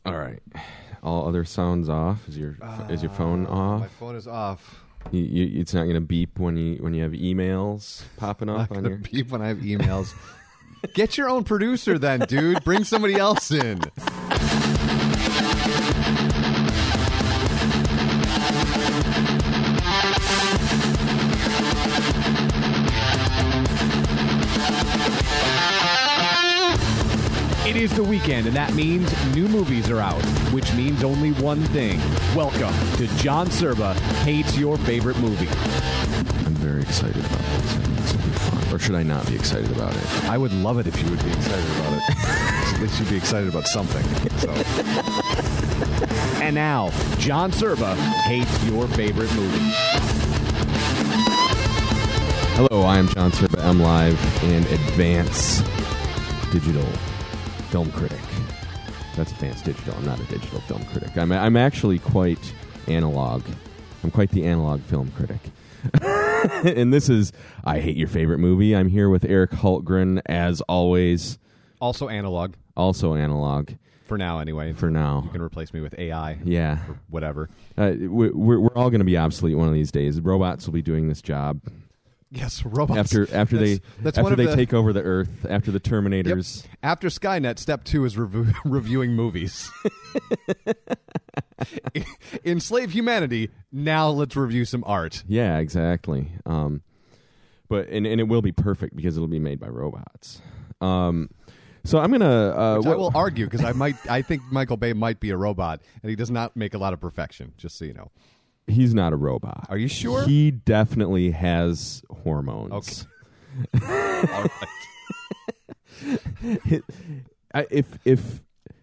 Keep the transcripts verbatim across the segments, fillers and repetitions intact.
All right. All other sounds off. Is your uh, is your phone off? My phone is off. You, you, it's not going to beep when you when you have emails popping up not on your beep when I have emails. Get your own producer then, dude. Bring somebody else in. It is the weekend, and that means new movies are out, which means only one thing. Welcome to John Serba Hates Your Favorite Movie. I'm very excited about this. I think this will be fun. Or should I not be excited about it? I would love it if you would be excited about it. At least you'd be excited about something. So. And now, John Serba Hates Your Favorite Movie. Hello, I am John Serba, M Live, and Advance Digital Film Critic. That's Advanced Digital. I'm not a digital film critic. I'm I'm actually quite analog. I'm quite the analog film critic. And this is I Hate Your Favorite Movie. I'm here with Eric Hultgren, as always. Also analog. Also analog. For now, anyway. For now. You can replace me with A I. Yeah. Or whatever. Uh, we're, we're all going to be obsolete one of these days. Robots will be doing this job. Yes, robots. After after that's, they that's after they the, take over the Earth, after the Terminators. Yep. After Skynet, step two is revu- reviewing movies. Enslave humanity. Now let's review some art. Yeah, exactly. Um, but and, and it will be perfect because it'll be made by robots. Um, so I'm gonna. Uh, Which I will argue because I might. I think Michael Bay might be a robot, and he does not make a lot of perfection. Just so you know. He's not a robot. Are you sure? He definitely has hormones. Okay. All right. if if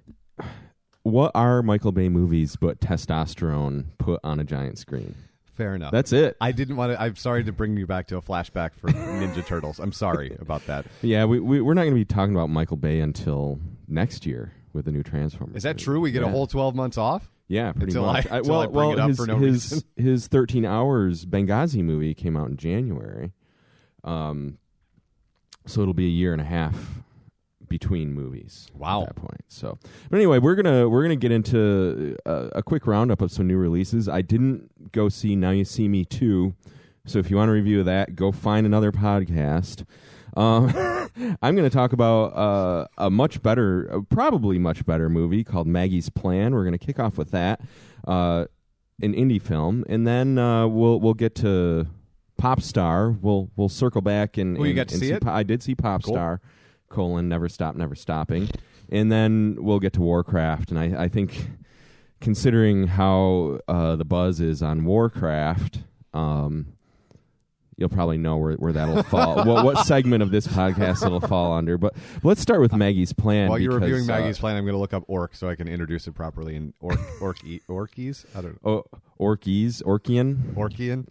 what are Michael Bay movies but testosterone put on a giant screen? Fair enough. That's it. I didn't want to. I'm sorry to bring you back to a flashback for Ninja Turtles. I'm sorry about that. Yeah, we, we we're not going to be talking about Michael Bay until next year with the new Transformers. Is that movie. true? We get yeah. a whole twelve months off. Yeah, pretty until much. I, until well, I bring well, it up his, for no his, reason. his thirteen hours Benghazi movie came out in January, um, so it'll be a year and a half between movies. Wow. At that point. So, but anyway, we're gonna we're gonna get into a, a quick roundup of some new releases. I didn't go see Now You See Me two, so if you want to review that, go find another podcast. Um, I'm going to talk about uh, a much better, uh, probably much better movie called Maggie's Plan. We're going to kick off with that, uh, an indie film, and then uh, we'll we'll get to Pop Star. We'll we'll circle back and. Oh, you and, got to and see it? Po- I did see Pop Cool. Star: colon Never Stop, Never Stopping, and then we'll get to Warcraft. And I, I think, considering how uh, the buzz is on Warcraft. Um, You'll probably know where, where that'll fall. what, what segment of this podcast it'll fall under. But let's start with Maggie's Plan. While you're because, reviewing Maggie's uh, Plan, I'm going to look up Orc so I can introduce it properly in Orc, Orc, Orkies. I don't know. Oh, Orkies, Orkian. Orkian.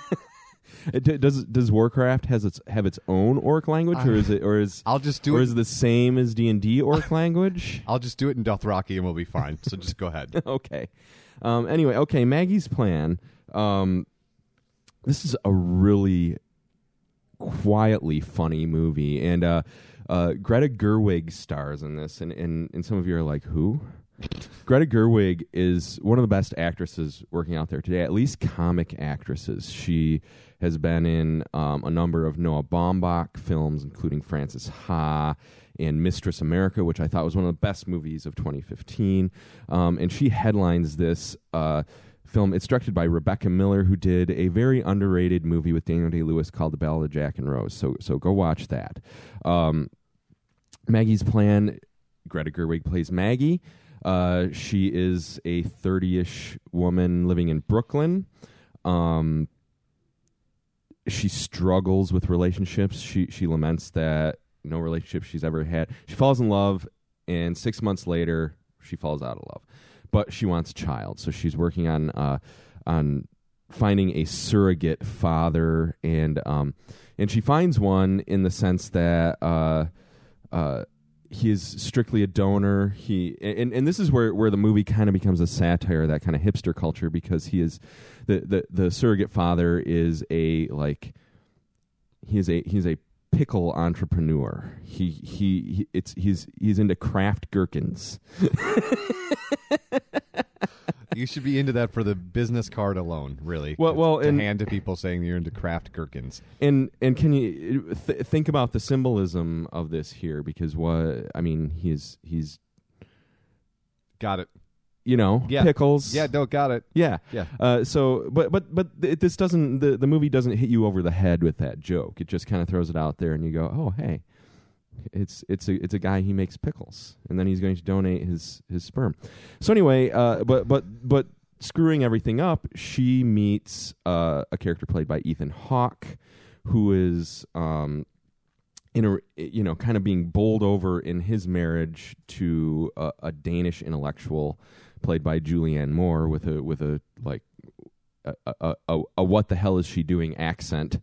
It, does does Warcraft has its have its own Orc language, or is it or is I'll just do or it. is it the same as D and D Orc language? I'll just do it in Dothraki and we'll be fine. So just go ahead. Okay. Um, anyway, okay. Maggie's Plan. Um, this is a really quietly funny movie, and uh, uh, Greta Gerwig stars in this, and, and, and some of you are like, who? Greta Gerwig is one of the best actresses working out there today, at least comic actresses. She has been in um, a number of Noah Baumbach films, including Frances Ha and Mistress America, which I thought was one of the best movies of twenty fifteen, um, and she headlines this uh film. It's directed by Rebecca Miller, who did a very underrated movie with Daniel Day-Lewis called The Ballad of Jack and Rose. So, so go watch that. Um, Maggie's Plan. Greta Gerwig plays Maggie. Uh, she is a thirty-ish woman living in Brooklyn. Um, she struggles with relationships. She she laments that no relationship she's ever had. She falls in love, and six months later, she falls out of love. But she wants a child, so she's working on uh, on finding a surrogate father, and um, and she finds one in the sense that uh, uh, he is strictly a donor. He and, and this is where, where the movie kind of becomes a satire of that kind of hipster culture, because he is the, the, the surrogate father is a like he is a he's a pickle entrepreneur. He he, he it's he's he's into craft gherkins. You should be into that for the business card alone, really. Well, well, to and, hand to people saying you're into craft gherkins. And and can you th- think about the symbolism of this here? Because what I mean, he's he's got it. You know, yeah. pickles. Yeah, no, got it. Yeah, yeah. Uh, so, but but but it, this doesn't the the movie doesn't hit you over the head with that joke. It just kind of throws it out there, and you go, oh hey. It's it's a it's a guy, he makes pickles, and then he's going to donate his his sperm. So anyway, uh, but but but screwing everything up, she meets uh, a character played by Ethan Hawke, who is um, in a you know kind of being bowled over in his marriage to a, a Danish intellectual played by Julianne Moore with a with a like. A, a, a, a what the hell is she doing accent.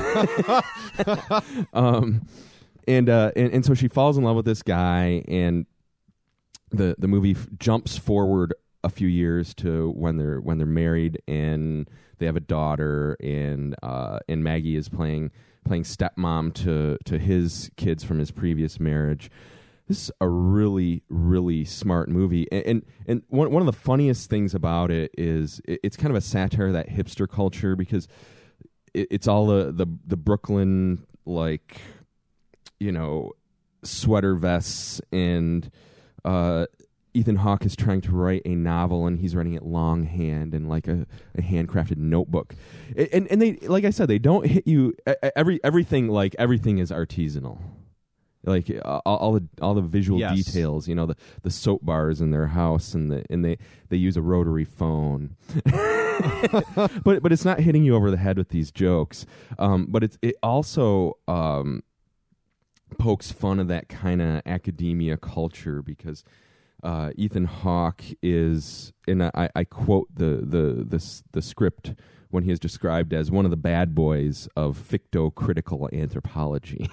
um. And, uh, and and so she falls in love with this guy, and the the movie f- jumps forward a few years to when they're when they're married, and they have a daughter, and uh, and Maggie is playing playing stepmom to to his kids from his previous marriage. This is a really really smart movie, and and, and one one of the funniest things about it is it, it's kind of a satire of that hipster culture, because it, it's all the the, the Brooklyn like. You know, sweater vests, and uh, Ethan Hawke is trying to write a novel, and he's writing it longhand and like a, a handcrafted notebook. And and they, like I said, they don't hit you. Every everything like everything is artisanal. Like uh, all, all the all the visual yes. details, you know, the, the soap bars in their house, and the and they, they use a rotary phone. but but it's not hitting you over the head with these jokes. Um, but it's it also. Um, pokes fun of that kind of academia culture, because uh, Ethan Hawke is, and I, I quote the, the the the script when he is described as one of the bad boys of fictocritical anthropology,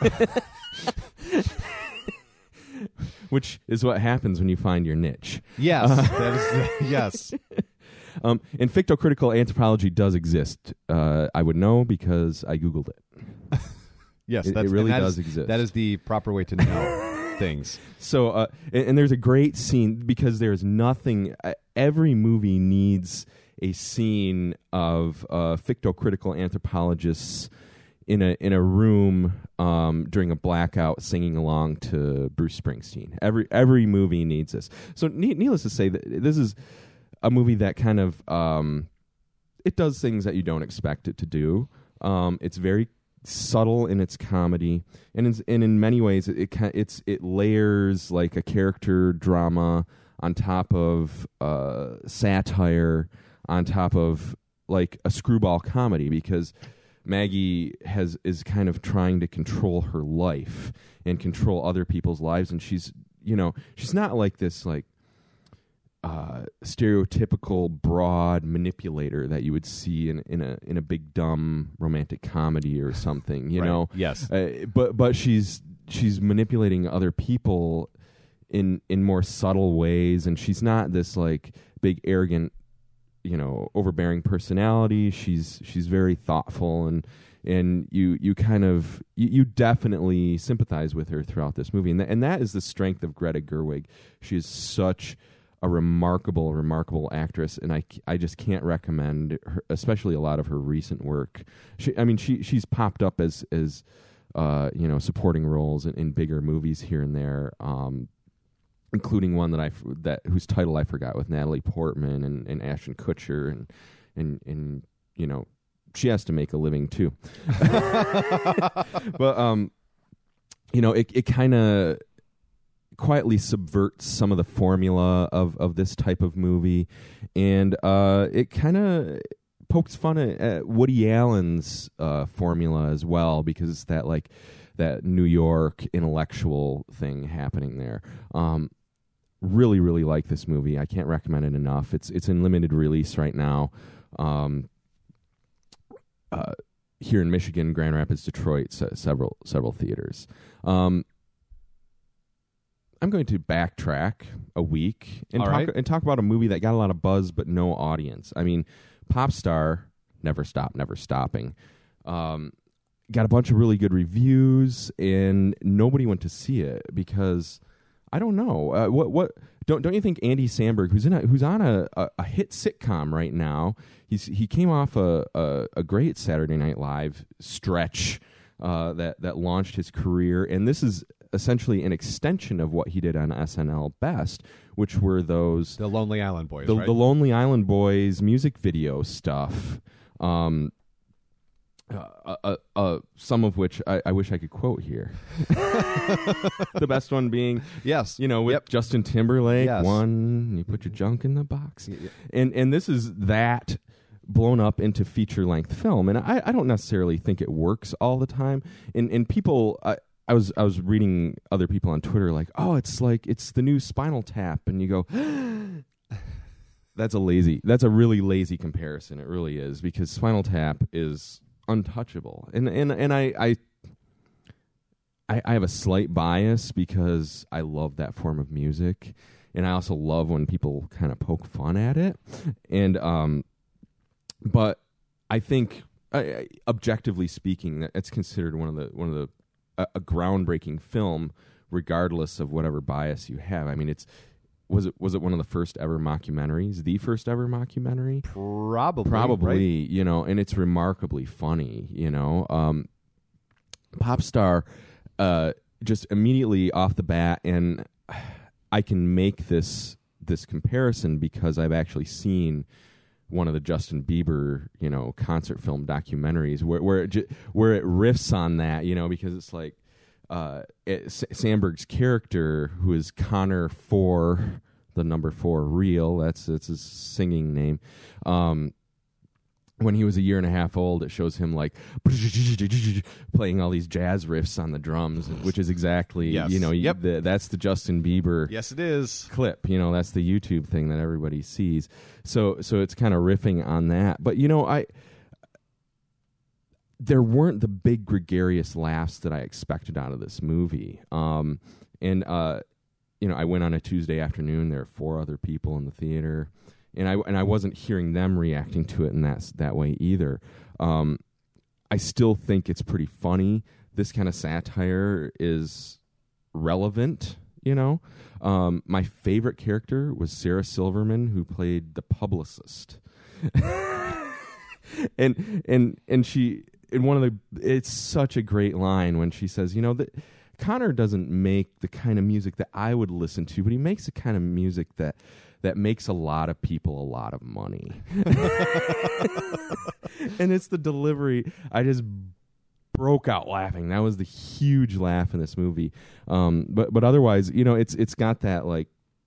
which is what happens when you find your niche. Yes, uh, that is, yes. Um, and fictocritical anthropology does exist. Uh, I would know because I Googled it. Yes, it, that's, it really that does is, exist. That is the proper way to know things. So, uh, and, and there's a great scene, because there's nothing. Uh, every movie needs a scene of uh, fictocritical anthropologists in a in a room um, during a blackout, singing along to Bruce Springsteen. Every every movie needs this. So, ne- needless to say, that this is a movie that kind of um, it does things that you don't expect it to do. Um, it's very subtle in its comedy, and in, and in many ways it, it it's it layers like a character drama on top of uh, satire, on top of like a screwball comedy, because Maggie has is kind of trying to control her life and control other people's lives, and she's you know she's not like this like Uh, stereotypical broad manipulator that you would see in, in a in a big dumb romantic comedy or something, you right. know. Yes, uh, but but she's she's manipulating other people in in more subtle ways, and she's not this like big arrogant, you know, overbearing personality. She's she's very thoughtful, and and you you kind of you, you definitely sympathize with her throughout this movie, and th- and that is the strength of Greta Gerwig. She is such a remarkable, remarkable actress, and I, I just can't recommend her, especially a lot of her recent work. She, I mean, she she's popped up as as uh, you know supporting roles in, in bigger movies here and there, um, including one that I that whose title I forgot, with Natalie Portman and, and Ashton Kutcher, and and and you know she has to make a living too. But um, you know, it it kind of quietly subverts some of the formula of, of this type of movie, and uh, it kind of pokes fun at, at Woody Allen's uh, formula as well, because it's that like that New York intellectual thing happening there. Um, really, really like this movie. I can't recommend it enough. It's it's in limited release right now. Um, uh, here in Michigan, Grand Rapids, Detroit, se- several several theaters. Um, I'm going to backtrack a week and All talk right. and talk about a movie that got a lot of buzz but no audience. I mean, Pop Star, Never Stop, Never Stopping, um, got a bunch of really good reviews, and nobody went to see it because I don't know uh, what what don't don't you think Andy Samberg, who's in a, who's on a, a, a hit sitcom right now, he's he came off a a, a great Saturday Night Live stretch uh, that that launched his career, and this is essentially an extension of what he did on S N L Best, which were those The Lonely Island Boys, the, right? the Lonely Island Boys music video stuff. Um, uh, uh, uh, some of which I, I wish I could quote here. The best one being, yes, you know, with Yep. Justin Timberlake, Yes. one, you put your junk in the box. Y- y- And and this is that blown up into feature-length film. And I, I don't necessarily think it works all the time. And and people... I, I was I was reading other people on Twitter like, oh, it's like it's the new Spinal Tap, and you go, that's a lazy, that's a really lazy comparison. It really is, because Spinal Tap is untouchable, and and and I I I, I have a slight bias because I love that form of music, and I also love when people kind of poke fun at it, and um, but I think I, I, objectively speaking, that it's considered one of the one of the a, a groundbreaking film, regardless of whatever bias you have. I mean, it's was it was it one of the first ever mockumentaries, the first ever mockumentary? Probably, Probably, right? you know, and it's remarkably funny, you know. Um, Popstar, uh, just immediately off the bat, and I can make this this comparison because I've actually seen one of the Justin Bieber, you know, concert film documentaries where where it ju- where it riffs on that, you know, because it's like uh, it, S- Sandberg's character, who is Connor Four, the number four real, that's that's his singing name. Um, when he was a year and a half old, it shows him like playing all these jazz riffs on the drums, which is exactly, Yes. you know, Yep. the, that's the Justin Bieber Yes, it is. clip. You know, that's the YouTube thing that everybody sees. So, so it's kind of riffing on that. But you know, I there weren't the big gregarious laughs that I expected out of this movie. Um, and uh, you know, I went on a Tuesday afternoon. There were four other people in the theater. And I and I wasn't hearing them reacting to it in that that way either. Um, I still think it's pretty funny. This kind of satire is relevant, you know. Um, my favorite character was Sarah Silverman, who played the publicist, and and and she in one of the it's such a great line when she says, you know, that Connor doesn't make the kind of music that I would listen to, but he makes the kind of music that. that makes a lot of people a lot of money. And it's the delivery. I just broke out laughing. That was the huge laugh in this movie. Um, but but otherwise, you know, it's it's got that like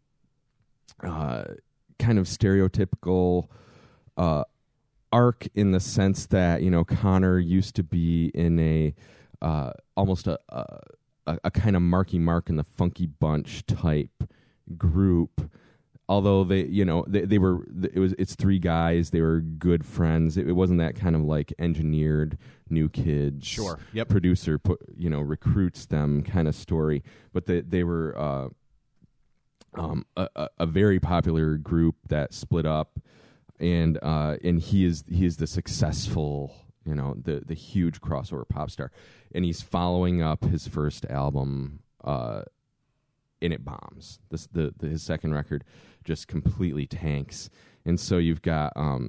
uh, kind of stereotypical uh, arc in the sense that, you know, Connor used to be in a uh, almost a, a a kind of Marky Mark and the Funky Bunch type group. Although they, you know, they, they were, it was, it's three guys. They were good friends. It, it wasn't that kind of like engineered New Kids. Sure. Yep. Producer put, you know, recruits them kind of story. But they they were uh, um, a, a, a very popular group that split up, and uh, and he is he is the successful, you know, the the huge crossover pop star, and he's following up his first album. Uh, and it bombs. This the, the his second record just completely tanks, and so you've got um,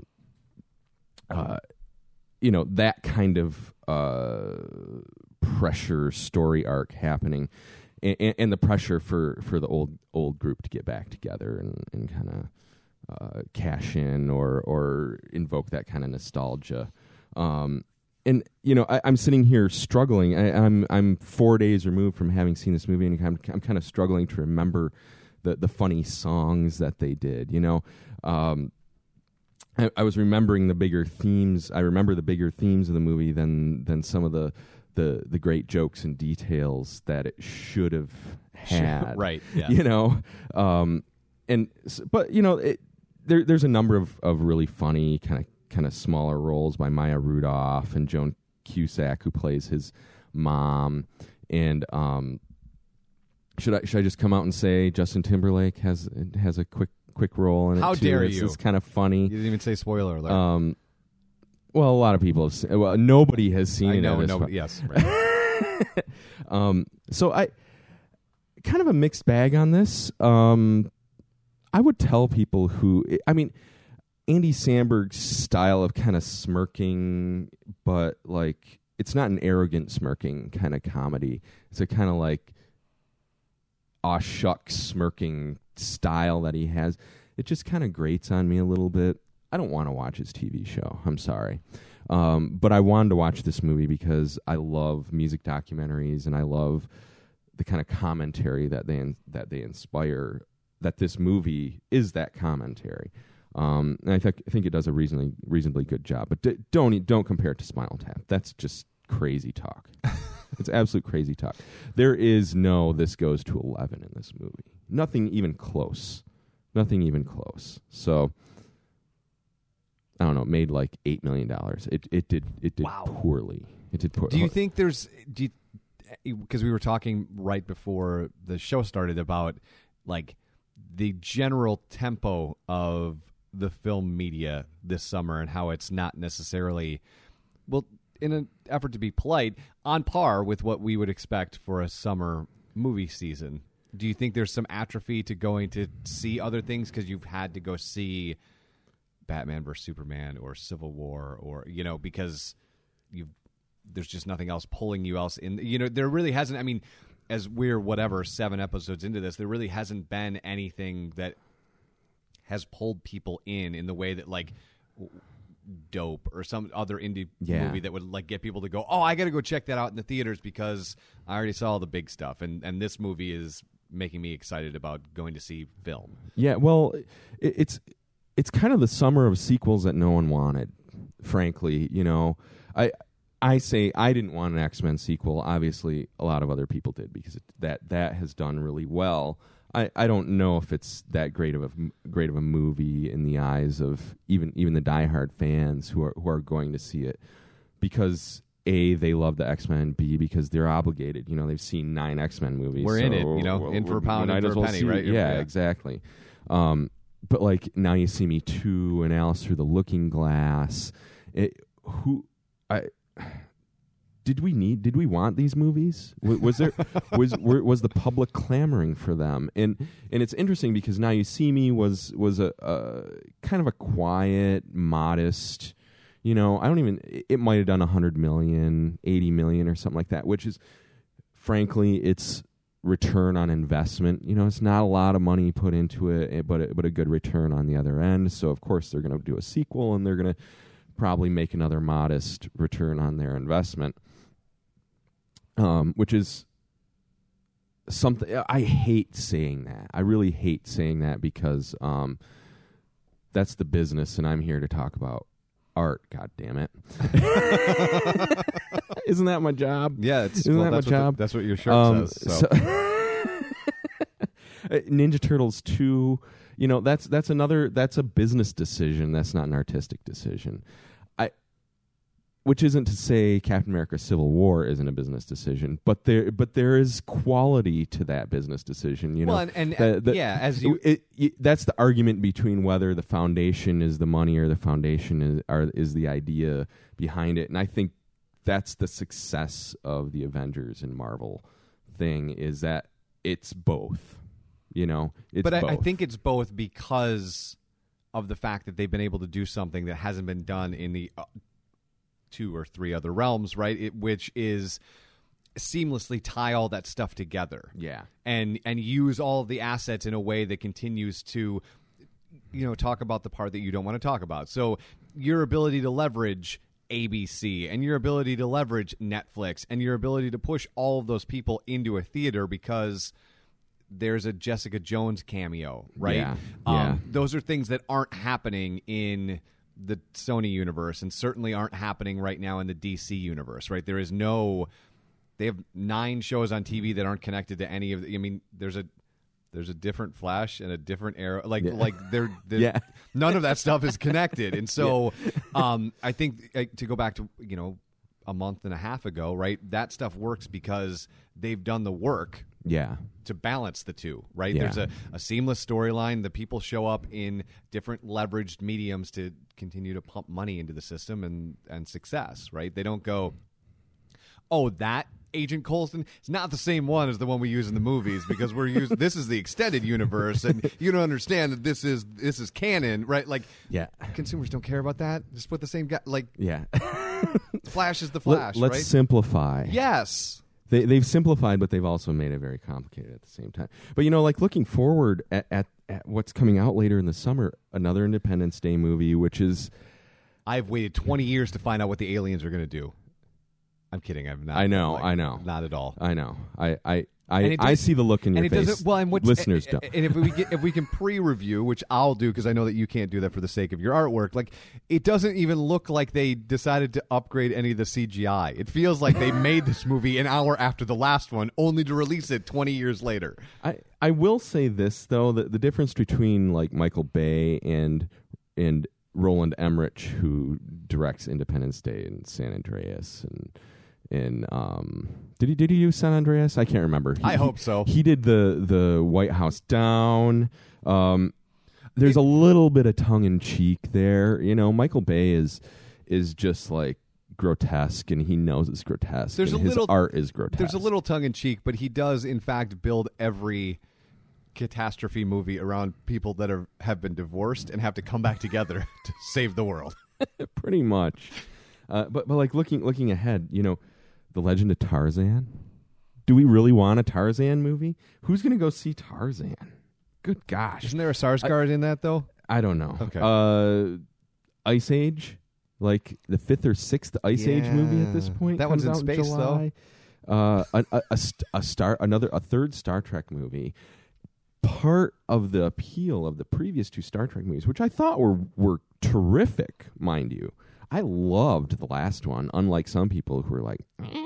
uh, you know, that kind of uh pressure story arc happening, and, and, and the pressure for, for the old old group to get back together and, and kind of uh, cash in or or invoke that kind of nostalgia. Um, And you know, I, I'm sitting here struggling. I, I'm I'm four days removed from having seen this movie, and I'm I'm kind of struggling to remember the the funny songs that they did. You know, um, I, I was remembering the bigger themes. I remember the bigger themes of the movie than than some of the the, the great jokes and details that it should have had. Right. Yeah. You know, um, and but you know, it, there there's a number of of really funny kind of. kind of smaller roles by Maya Rudolph and Joan Cusack, who plays his mom. And um, should I should I just come out and say Justin Timberlake has has a quick quick role in it How too? dare it's, you. It's kind of funny. You didn't even say spoiler alert. Um, Well, a lot of people have seen, well, nobody has seen I it. know, at this nobody, point. yes. Right. um, so I kind of a mixed bag on this. Um, I would tell people who, I mean, Andy Samberg's style of kind of smirking, but like it's not an arrogant smirking kind of comedy. It's a kind of like aw shucks smirking style that he has. It just kind of grates on me a little bit. I don't want to watch his T V show. I'm sorry. Um, but I wanted to watch this movie because I love music documentaries and I love the kind of commentary that they in, that they inspire. That this movie is that commentary, um, and I think I think it does a reasonably reasonably good job. But d- don't don't compare it to Spinal Tap. That's just crazy talk. It's absolute crazy talk. There is no this goes to eleven in this movie. Nothing even close. Nothing even close. So I don't know. It made like eight million dollars. It it did it did Wow. poorly. It did poorly. Do you think there's do you, because we were talking right before the show started about like the general tempo of the film media this summer and how it's not necessarily, well, in an effort to be polite, on par with what we would expect for a summer movie season? Do you think there's some atrophy to going to see other things because you've had to go see Batman versus Superman or Civil War, or, you know, because you've there's just nothing else pulling you else in? You know, there really hasn't, I mean, as we're whatever seven episodes into this, there really hasn't been anything that has pulled people in in the way that like Dope or some other indie Yeah. movie that would like get people to go, oh, I got to go check that out in the theaters because I already saw all the big stuff, and and this movie is making me excited about going to see film. Yeah, well, it, it's it's kind of the summer of sequels that no one wanted. Frankly, you know, I I say I didn't want an X-Men sequel. Obviously, a lot of other people did because it, that that has done really well. I, I don't know if it's that great of a great of a movie in the eyes of even even the diehard fans who are who are going to see it, because A, they love the X-Men, B, because they're obligated. You know, they've seen nine X-Men movies. We're in so it, you know, we're- in for a we pound, might in as for a well penny, see- right? Yeah, Yeah. exactly. Um, but like Now You See Me two and Alice Through the Looking Glass, it, who I. Did we need? Did we want these movies? Was, was there? was were, was the public clamoring for them? And and it's interesting because Now You See Me was was a, a kind of a quiet, modest. You know, I don't even. It might have done a hundred million, eighty million, or something like that. Which is, frankly, it's return on investment. You know, it's not a lot of money put into it, but a, but a good return on the other end. So of course they're going to do a sequel, and they're going to probably make another modest return on their investment. Um, which is something I hate saying that. I really hate saying that because um, that's the business, and I'm here to talk about art. God damn it! Isn't that my job? Yeah, it's Isn't well, that my that's what job? The, that's what your shirt Um, says. So. so Ninja Turtles two. You know, that's that's another. That's a business decision. That's not an artistic decision. Which isn't to say Captain America: Civil War isn't a business decision, but there, but there is quality to that business decision. You know, Well, and- and, The- the- yeah, as you- it, it, that's the argument between whether the foundation is the money or the foundation is are, is the idea behind it. And I think that's the success of the Avengers and Marvel thing, is that it's both. You know, it's but I, both. I think it's both because of the fact that they've been able to do something that hasn't been done in the uh, two or three other realms, right? It, which is seamlessly tie all that stuff together. Yeah. And and use all of the assets in a way that continues to, you know, talk about the part that you don't want to talk about. So your ability to leverage A B C and your ability to leverage Netflix and your ability to push all of those people into a theater because there's a Jessica Jones cameo, right? Yeah, Um, yeah. Those are things that aren't happening in the Sony universe and certainly aren't happening right now in the D C universe, right? There is no, they have nine shows on T V that aren't connected to any of the, I mean, there's a, there's a different Flash and a different Arrow, like, Yeah. like they're, they're Yeah. none of that stuff is connected. And so, um, I think uh, to go back to, you know, a month and a half ago, right? That stuff works because they've done the work Yeah. to balance the two, right? Yeah. There's a, a seamless storyline. The people show up in different leveraged mediums to continue to pump money into the system and, and success, right? They don't go, oh, that Agent Coulson is not the same one as the one we use in the movies because we're using this is the extended universe and you don't understand that this is this is canon, right? Like, Yeah. consumers don't care about that. Just put the same guy. Like, Yeah. Flash is the Let, Flash, let's right? simplify. Yes. They, they've simplified, but they've also made it very complicated at the same time. But, you know, like looking forward at, at, at what's coming out later in the summer, another Independence Day movie, which is... I've waited twenty years to find out what the aliens are going to do. I'm kidding. I'm not. I know, like, I know. Not at all. I know. I I, I, And it I does- see the look in your and it face. doesn't. Well, and what's, listeners and, don't. And if we get, if we can pre-review, which I'll do because I know that you can't do that for the sake of your artwork. Like, it doesn't even look like they decided to upgrade any of the C G I. It feels like they made this movie an hour after the last one, only to release it twenty years later. I, I will say this though, that the difference between like Michael Bay and and Roland Emmerich, who directs Independence Day and San Andreas and and um did he did he use San Andreas? I can't remember. He, I hope so. He did the the White House Down. Um there's a little bit of tongue in cheek there. You know, Michael Bay is is just like grotesque and he knows it's grotesque. There's and a his little art is grotesque. There's a little tongue in cheek, but he does in fact build every catastrophe movie around people that are have been divorced and have to come back together to save the world. Pretty much. Uh, but but like looking looking ahead, you know, The Legend of Tarzan. Do we really want a Tarzan movie? Who's going to go see Tarzan? Good gosh. Isn't there a Sarsgaard in that though? I don't know. Okay. Uh, Ice Age, like the fifth or sixth Ice Age movie at this Yeah. point. That comes one's in out space, July. Uh, a, a, a, st- a star, another, a third Star Trek movie. Part of the appeal of the previous two Star Trek movies, which I thought were were terrific, mind you. I loved the last one, unlike some people who were like,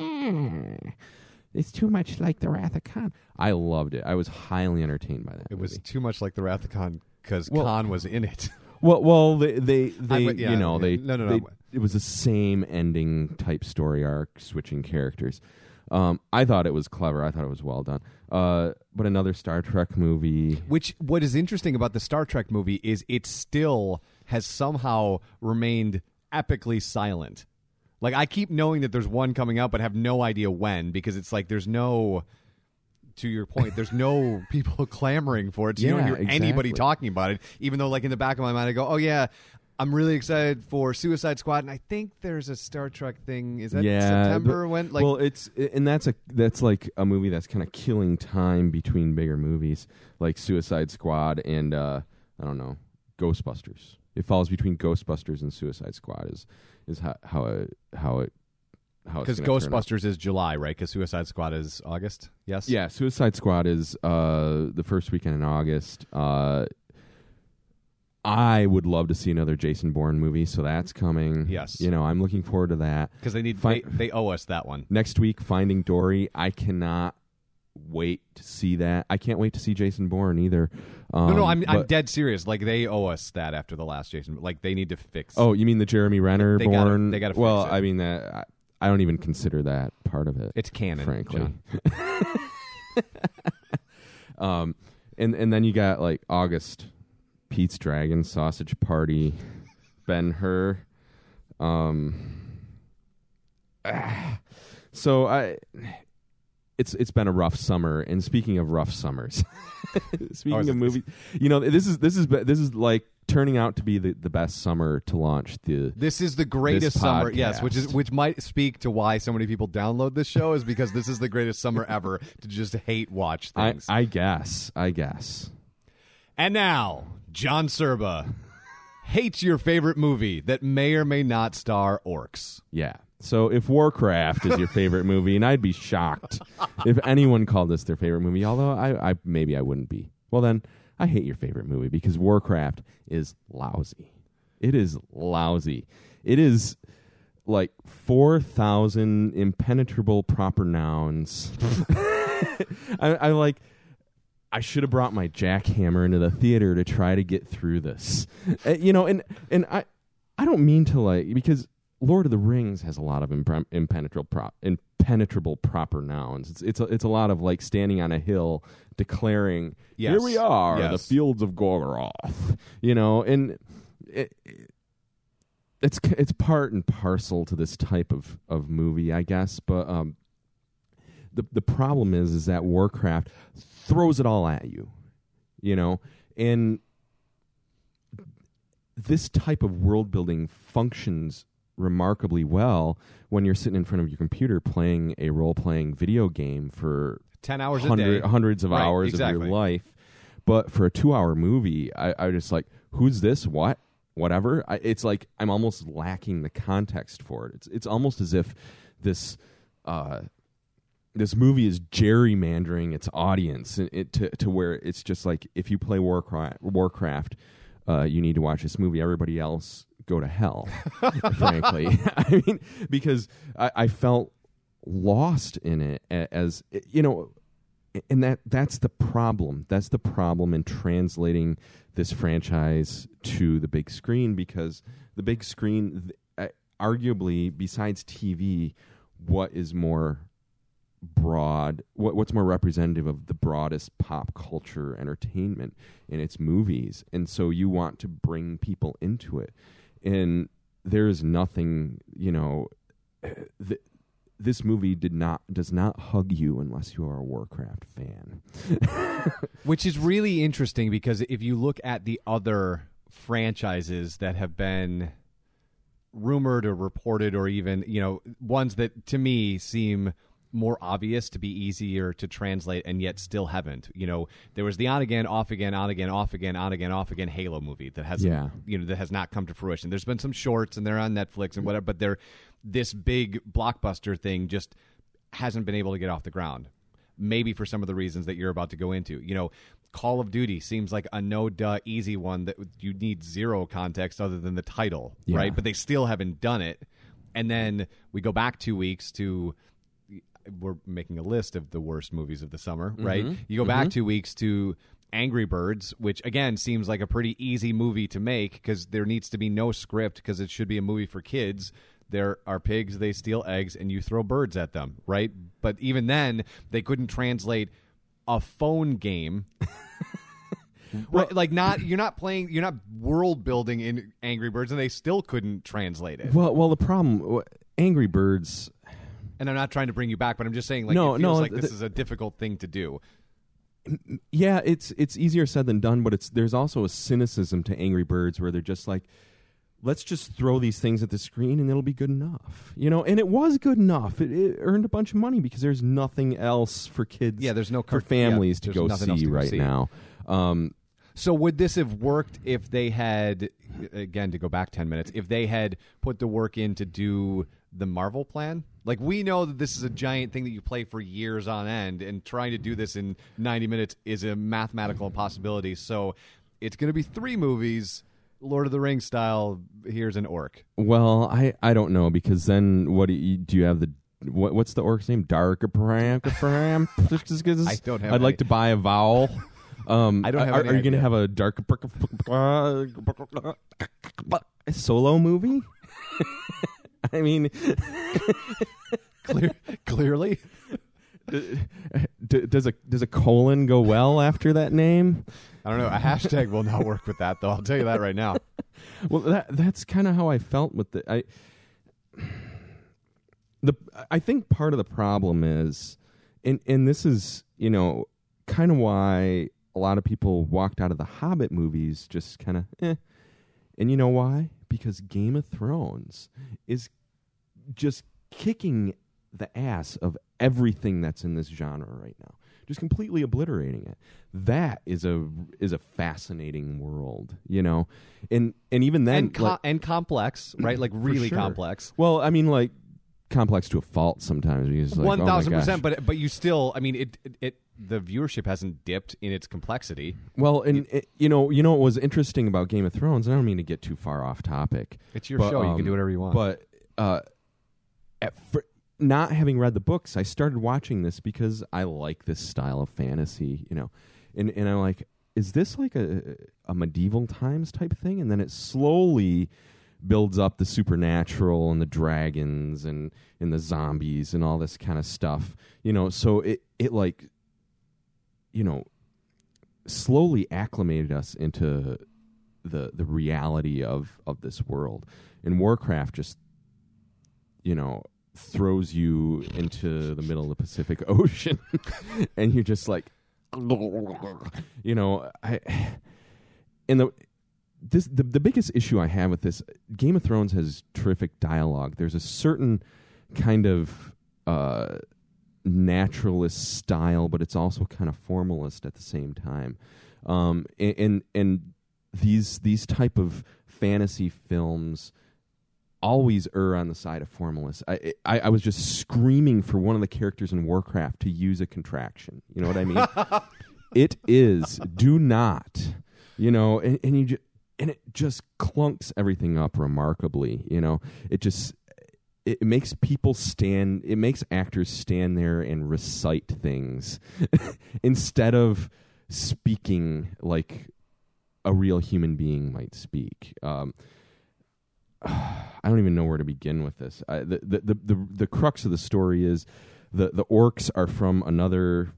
"Eh, it's too much like The Wrath of Khan. I loved it. I was highly entertained by that. It was movie. too much like the Wrath of Khan because Well- Khan was in it. Well, well, they, they, they went- yeah, you know, they, no, no, no. they- it was the same ending type story arc, switching characters. Um, I thought it was clever. I thought it was well done. Uh, but another Star Trek movie. Which, what is interesting about the Star Trek movie is it still has somehow remained epically silent. Like, I keep knowing that there's one coming out, but have no idea when, because it's like there's no, to your point, there's no people clamoring for it. So you don't Yeah, hear anybody exactly. talking about it, even though, like, in the back of my mind, I go, oh, yeah, I'm really excited for Suicide Squad, and I think there's a Star Trek thing. Is that yeah, September? but- when? Like, well, it's and that's a that's like a movie that's kind of killing time between bigger movies like Suicide Squad and uh, I don't know, Ghostbusters. It falls between Ghostbusters and Suicide Squad is is how how it how it how it's because gonna turn out. Ghostbusters is July, right? Because Suicide Squad is August. Yes. Yeah, Suicide Squad is uh, the first weekend in August. Uh, I would love to see another Jason Bourne movie, so that's coming. Yes. You know, I'm looking forward to that. Because they need Fi- they, they owe us that one. Next week, Finding Dory. I cannot wait to see that. I can't wait to see Jason Bourne either. Um, no, no, I'm I'm but- dead serious. Like they owe us that after the last Jason. Like they need to fix. Oh, you mean the Jeremy Renner They gotta- Bourne? they gotta fix Well, it. I mean that. I, I don't even consider that part of it. it's canon, frankly. John. Um, and and then you got like August, Pete's Dragon, Sausage Party, Ben Hur. Um, ah. so I, it's it's been a rough summer. And speaking of rough summers, speaking Oh, is of it- movies, you know this is this is this is like turning out to be the, the best summer to launch the. This is the greatest This summer. Yes, which is podcast. which might speak to why so many people download this show is because this is the greatest summer ever to just hate watch I, things. I guess. I guess. And now, John Serba hates your favorite movie that may or may not star orcs. Yeah. So if Warcraft is your favorite movie, and I'd be shocked if anyone called this their favorite movie, although I, I maybe I wouldn't be. Well, then I hate your favorite movie because Warcraft is lousy. It is lousy. It is like four thousand impenetrable proper nouns. I, I like. I should have brought my jackhammer into the theater to try to get through this. Uh, you know, and and I I don't mean to like because Lord of the Rings has a lot of impre- impenetrable pro- penetrable proper nouns. It's it's a, it's a lot of like standing on a hill declaring, Yes. "Here we are, Yes. the fields of Gorgoroth," you know, and it, it's it's part and parcel to this type of, of movie, I guess. But um, the the problem is is that Warcraft throws it all at you, you know, and this type of world building functions remarkably well when you're sitting in front of your computer playing a role playing video game for ten hours a hundred, day, hundreds of Right, hours exactly. of your life. But for a two hour movie, I, I just like, who's this? What? Whatever. I, it's like I'm almost lacking the context for it. It's it's almost as if this uh, this movie is gerrymandering its audience it, it, to to where it's just like, if you play Warcraft, Warcraft, uh, you need to watch this movie. Everybody else go to hell. Frankly, I mean, because I, I felt lost in it as you know. And that that's the problem. That's the problem in translating this franchise to the big screen, because the big screen, uh, arguably, besides T V, what is more broad, what what's more representative of the broadest pop culture entertainment in its movies. And so you want to bring people into it. And there is nothing, you know, th- this movie did not does not hug you unless you are a Warcraft fan. Which is really interesting, because if you look at the other franchises that have been rumored or reported, or even, you know, ones that to me seem more obvious to be easier to translate and yet still haven't. You know, there was the on again, off again, on again, off again, on again, off again Halo movie that has Yeah. you know, that has not come to fruition. There's been some shorts and they're on Netflix and whatever, but they're this big blockbuster thing just hasn't been able to get off the ground. Maybe for some of the reasons that you're about to go into. You know, Call of Duty seems like a no-duh easy one that you need zero context other than the title, Yeah. right? But they still haven't done it. And then we go back two weeks to, we're making a list of the worst movies of the summer, right? You go back two weeks to Angry Birds, which again seems like a pretty easy movie to make because there needs to be no script, because it should be a movie for kids. There are pigs, they steal eggs, and you throw birds at them, right? But even then, they couldn't translate a phone game. Right, like not you're not playing, you're not world building in Angry Birds, and they still couldn't translate it. Well, well, the problem, Angry Birds. And I'm not trying to bring you back, but I'm just saying, like, No, it feels no, like this th- is a difficult thing to do. Yeah, it's it's easier said than done, but it's there's also a cynicism to Angry Birds where they're just like, let's just throw these things at the screen and it'll be good enough, you know. And it was good enough. It, it earned a bunch of money because there's nothing else for kids. Yeah, there's no for cart- families yeah, to there's go nothing else see to go right see. now. Um, So would this have worked if they had, again, to go back ten minutes, if they had put the work in to do the Marvel plan? Like, we know that this is a giant thing that you play for years on end, and trying to do this in ninety minutes is a mathematical impossibility. So it's going to be three movies, Lord of the Rings style. Here's an orc. well, I, I don't know, because then what do you, do you have the what, what's the orc's name? Dark Pram. I don't have I'd like any- to buy a vowel. Um, I don't have Are, any are you going to idea. have a dark solo movie? I mean, Clear, clearly. d- d- does a does a colon go well after that name? I don't know. A hashtag will not work with that, though. I'll tell you that right now. Well, that that's kind of how I felt with the I. The I think part of the problem is, and and this is, you know, kind of why a lot of people walked out of the Hobbit movies just kind of eh. And you know why? Because Game of Thrones is just kicking the ass of everything that's in this genre right now. Just completely obliterating it. That is a is a fascinating world, you know. And and even then And, co- like- and complex, right? Like, really sure. complex. well, I mean, like complex to a fault sometimes. Because like, One oh my thousand gosh. percent, but but you still, I mean, it, it it the viewership hasn't dipped in its complexity. Well, and it, you know, you know what was interesting about Game of Thrones. And I don't mean to get too far off topic. It's your but, show; you um, can do whatever you want. But uh, at fir- not having read the books, I started watching this because I like this style of fantasy. You know, and and I'm like, is this like a a medieval times type thing? And then it slowly builds up the supernatural and the dragons and and the zombies and all this kind of stuff. You know, so it it like, you know, slowly acclimated us into the the reality of of this world. And Warcraft just, you know, throws you into the middle of the Pacific Ocean, and you're just like, you know, I and the this the the biggest issue I have with this, Game of Thrones has terrific dialogue. There's a certain kind of uh, naturalist style, but it's also kind of formalist at the same time. Um, and, and and these these type of fantasy films always err on the side of formalist. I, I I was just screaming for one of the characters in Warcraft to use a contraction. You know what I mean? It is do not. You know, and, and you just, and it just clunks everything up remarkably. You know, it just it, it makes people stand. It makes actors stand there and recite things instead of speaking like a real human being might speak. Um, I don't even know where to begin with this. I, the, the, the, the, the crux of the story is the, the orcs are from another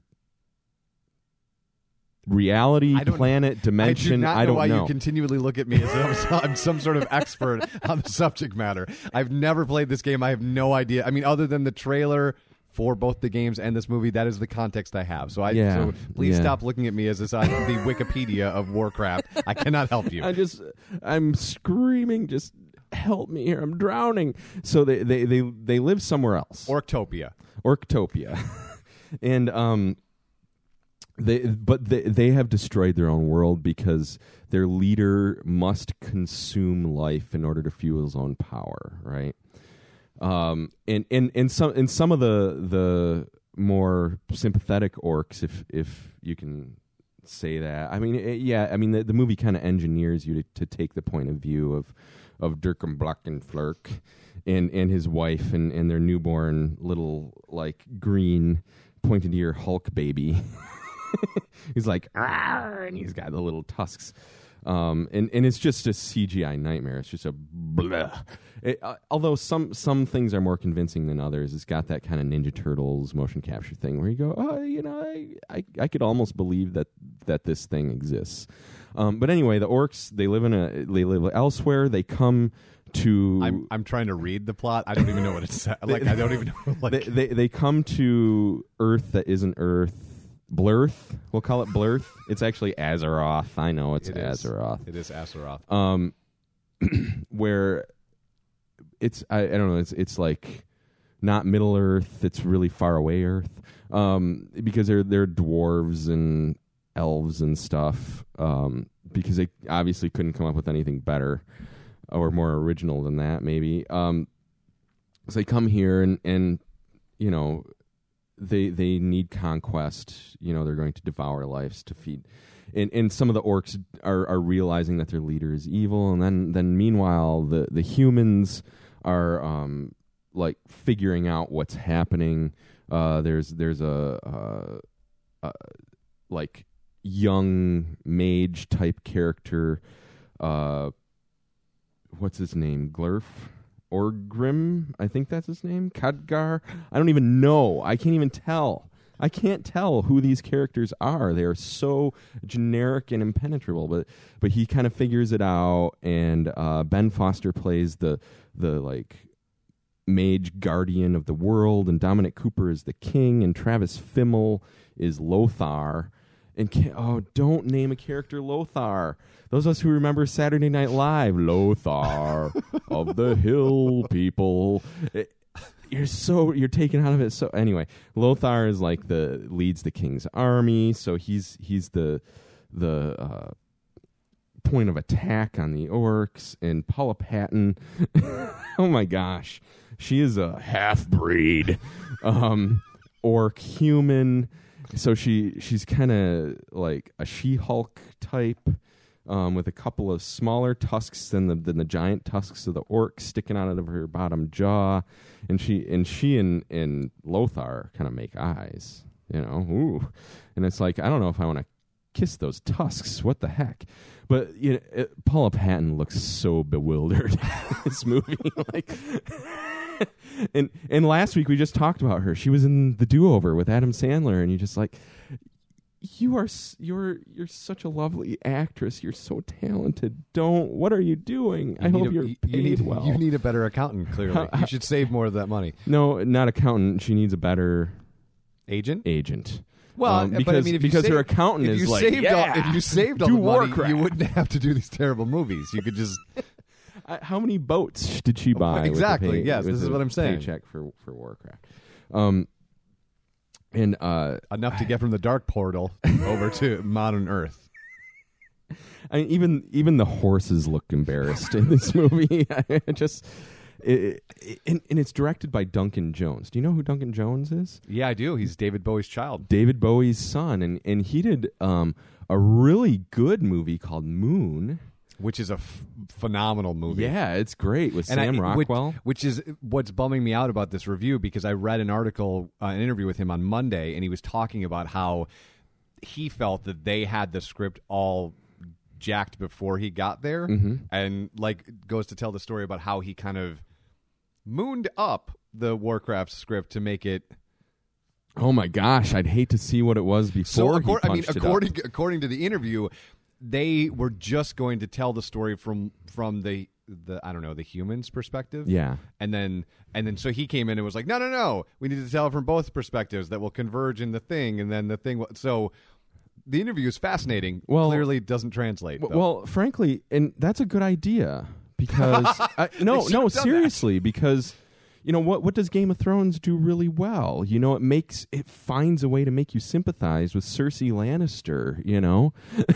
reality, planet, dimension. I do not I know don't why know. you continually look at me as if I'm, I'm some sort of expert on the subject matter. I've never played this game. I have no idea. I mean, other than the trailer for both the games and this movie, that is the context I have. So I Yeah, so please yeah. stop looking at me as if I'm the Wikipedia of Warcraft. I cannot help you. I just, I'm screaming, just help me here. I'm drowning. So they, they, they, they live somewhere else. Orktopia. Orktopia. and, um, They, but they they have destroyed their own world because their leader must consume life in order to fuel his own power, right? Um, and and and some and some of the the more sympathetic orcs, if if you can say that. I mean, it, yeah, I mean the, the movie kind of engineers you to, to take the point of view of of Dirk Blackenflurk and and his wife and and their newborn little like green pointed ear Hulk baby. He's like, "Arr!" and he's got the little tusks. Um, and, and it's just a C G I nightmare. It's just a blah. It, uh, although some some things are more convincing than others. It's got that kind of Ninja Turtles motion capture thing where you go, oh, you know, I, I, I could almost believe that, that this thing exists. Um, but anyway, the orcs, they live in a they live elsewhere. They come to I'm I'm trying to read the plot. I don't even know what it's like. I don't even know. Like, they, they they come to Earth that isn't Earth. Blurth, we'll call it Blurth. It's actually Azeroth. I know it's it is. Azeroth. It is Azeroth. Um, where it's I, I don't know. It's it's like not Middle Earth. It's really far away Earth. Um, because they're they're dwarves and elves and stuff. Um, because they obviously couldn't come up with anything better or more original than that. Maybe. Um, so they come here and and you know. They they need conquest. You know, they're going to devour lives to feed. And and some of the orcs are, are realizing that their leader is evil. And then, then meanwhile, the, the humans are um, like figuring out what's happening. Uh, there's there's a, a, a like young mage type character. Uh, what's his name? Glurf? Orgrim, I think that's his name. Khadgar. I don't even know. I can't even tell. I can't tell who these characters are. They are so generic and impenetrable. But but he kind of figures it out. And uh, Ben Foster plays the the like mage guardian of the world, and Dominic Cooper is the king, and Travis Fimmel is Lothar. And can, oh, don't name a character Lothar. Those of us who remember Saturday Night Live, Lothar of the Hill People. It, you're so you're taken out of it. So anyway, Lothar is like the leads the king's army. So he's he's the the uh, point of attack on the orcs. And Paula Patton, oh my gosh, she is a half breed um, orc human. So she she's kind of like a She-Hulk type, um, with a couple of smaller tusks than the than the giant tusks of the orc sticking out of her bottom jaw, and she and she and, and Lothar kind of make eyes, you know, ooh, and it's like I don't know if I want to kiss those tusks. What the heck? But you know, it, Paula Patton looks so bewildered in this movie. Like, and and last week we just talked about her. She was in The Do-Over with Adam Sandler, and you just like, you are you're you're such a lovely actress. You're so talented. Don't. What are you doing? You I hope a, you're you paid need, well. You need a better accountant. Clearly, you should save more of that money. No, not accountant. She needs a better agent. Agent. Well, um, because but I mean, if because you her saved, accountant if is you like, saved yeah, all, if you saved all do the money, Warcraft. you wouldn't have to do these terrible movies. You could just. I, how many boats did she buy? Exactly. With the pay, yes, with this is the what I'm saying. Paycheck for for Warcraft. Um, and uh, enough to get from the Dark Portal over to modern Earth. I mean, even even the horses look embarrassed in this movie. I just. It, it, and, and it's directed by Duncan Jones. Do you know who Duncan Jones is? Yeah, I do. He's David Bowie's child. David Bowie's son, and and he did um, a really good movie called Moon, which is a f- phenomenal movie. Yeah, it's great with and Sam I, Rockwell. Which, which is what's bumming me out about this review, because I read an article, uh, an interview with him on Monday, and he was talking about how he felt that they had the script all jacked before he got there, mm-hmm. and like goes to tell the story about how he kind of mooned up the Warcraft script to make it. Oh my gosh, I'd hate to see what it was before. So, he I mean, punched it according up. according to the interview, they were just going to tell the story from from the the I don't know the human's perspective. Yeah, and then and then so he came in and was like, no, no, no, we need to tell it from both perspectives that will converge in the thing, and then the thing. Will, so the interview is fascinating. Well, clearly doesn't translate. W- well, frankly, and that's a good idea because I, no, They no, should've done seriously, because. You know, what what does Game of Thrones do really well? You know, it makes it finds a way to make you sympathize with Cersei Lannister, you know?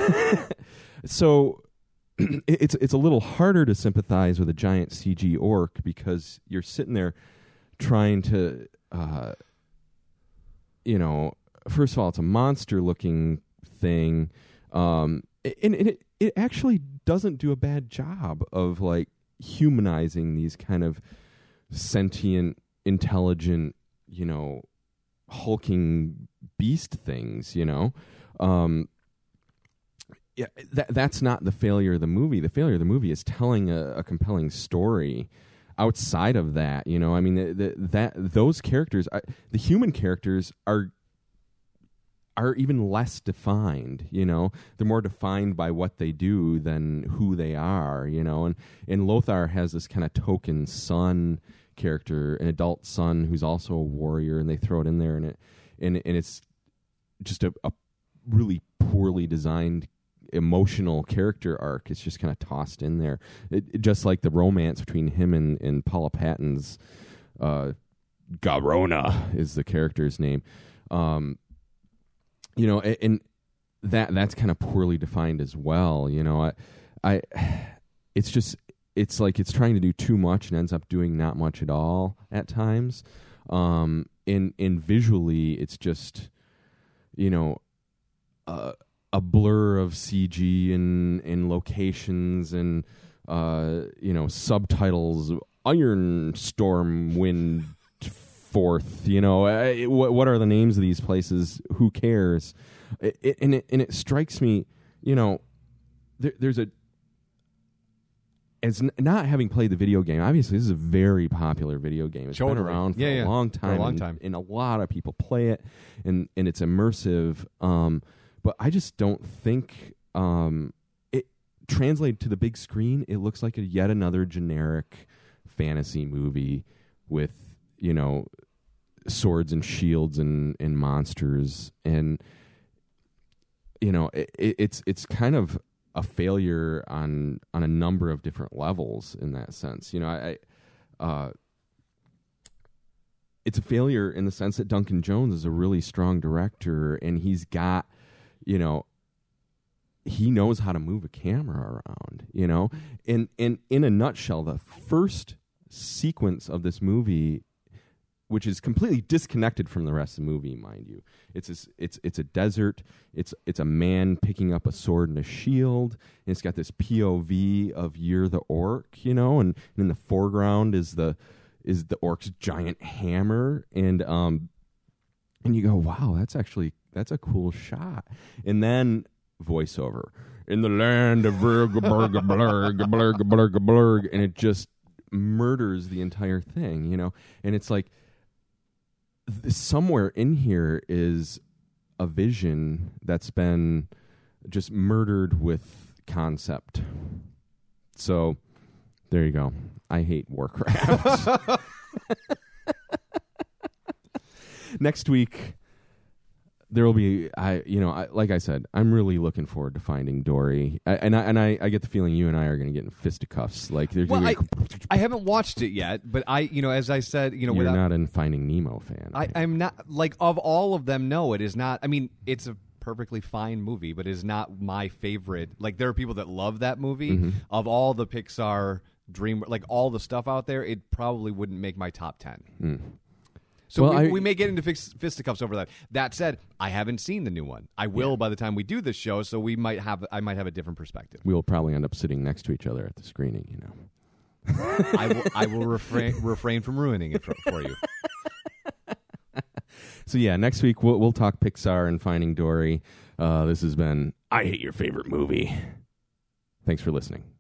So it's it's a little harder to sympathize with a giant C G orc because you're sitting there trying to uh, you know, first of all, it's a monster looking thing. Um and, and it it actually doesn't do a bad job of like humanizing these kind of sentient, intelligent, you know, hulking beast things, you know. Um, yeah, that that's not the failure of the movie. The failure of the movie is telling a, a compelling story outside of that, you know. I mean, the, the, that those characters, I, the human characters are are even less defined, you know. They're more defined by what they do than who they are, you know. And and Lothar has this kind of token son character, an adult son who's also a warrior, and they throw it in there, and it and and it's just a, a really poorly designed emotional character arc. It's just kind of tossed in there, it, it, just like the romance between him and and Paula Patton's uh, Garona is the character's name. Um, You know, and, and that that's kind of poorly defined as well. You know, I, I, it's just it's like it's trying to do too much and ends up doing not much at all at times. Um, and and visually, it's just, you know, uh, a blur of C G and and locations and uh, you know, subtitles, Iron Storm Wind Forth, you know, uh, what what are the names of these places? Who cares? It, it, and it and it strikes me, you know, there, there's a as n- not having played the video game. Obviously, this is a very popular video game. It's Totally. been around for Yeah, a yeah. long time, For a long and, time. and a lot of people play it, and and it's immersive. Um, but I just don't think um, it translated to the big screen. It looks like a yet another generic fantasy movie with, you know, swords and shields and, and monsters, and you know, it, it's it's kind of a failure on on a number of different levels in that sense. You know, I, I uh, it's a failure in the sense that Duncan Jones is a really strong director, and he's got, you know, he knows how to move a camera around. You know, and and in a nutshell, the first sequence of this movie, which is completely disconnected from the rest of the movie, mind you. It's a, it's it's a desert. It's it's a man picking up a sword and a shield, and it's got this P O V of you're the orc, you know, and, and in the foreground is the is the orc's giant hammer, and um and you go, wow, that's actually that's a cool shot, and then voiceover, in the land of blurg, blurg, blurg, blurg, blurg, blurg, and it just murders the entire thing, you know? And it's like, th- somewhere in here is a vision that's been just murdered with concept. So, there you go. I hate Warcraft. Next week, there will be, I you know, I, like I said, I'm really looking forward to finding Dory, I, and I and I, I get the feeling you and I are going to get in fisticuffs. Like, they're Well, gonna I, be like, I haven't watched it yet, but I, you know, as I said, you know, you're without, not a Finding Nemo fan. I, I'm not like of all of them. No, it is not. I mean, it's a perfectly fine movie, but it's not my favorite. Like, there are people that love that movie. Mm-hmm. Of all the Pixar, Dream, like all the stuff out there, it probably wouldn't make my top ten. Mm. So Well, we, I- we may get into fix, fisticuffs over that. That said, I haven't seen the new one. I will by the time we do this show, so we might have. I might have a different perspective. We will probably end up sitting next to each other at the screening, you know. I will. I will refrain refrain from ruining it for, for you. So yeah, next week we'll we'll talk Pixar and Finding Dory. Uh, this has been I Hate Your Favorite Movie. Thanks for listening.